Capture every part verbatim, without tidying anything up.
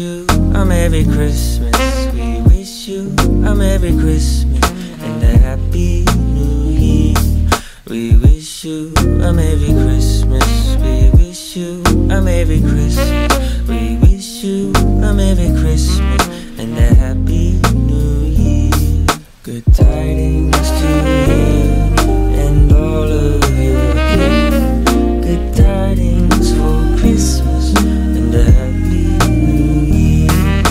you a Merry Christmas. We wish you a Merry Christmas and a Happy New Year. We wish you a Merry Christmas. We wish you a Merry Christmas. We wish you a Merry Christmas and a Happy New Year. Good tidings to you and all of your kin. Good tidings for Christmas and a Happy New Year.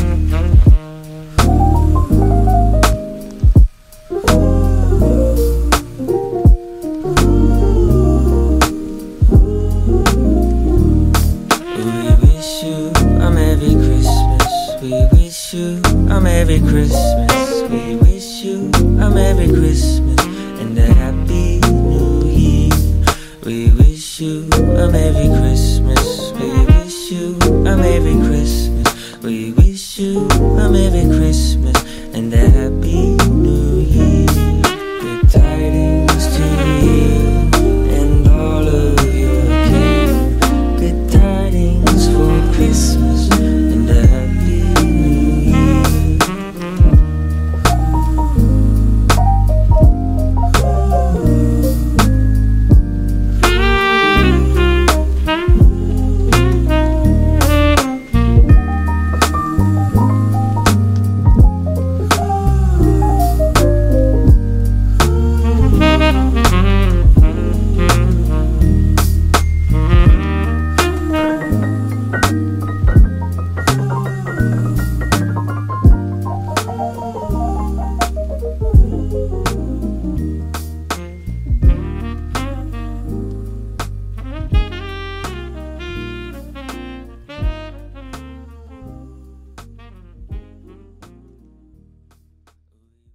We wish you a Merry Christmas. We wish you a Merry Christmas. We wish you a Merry Christmas and a Happy New Year. We wish you a Merry Christmas. We wish you a Merry Christmas.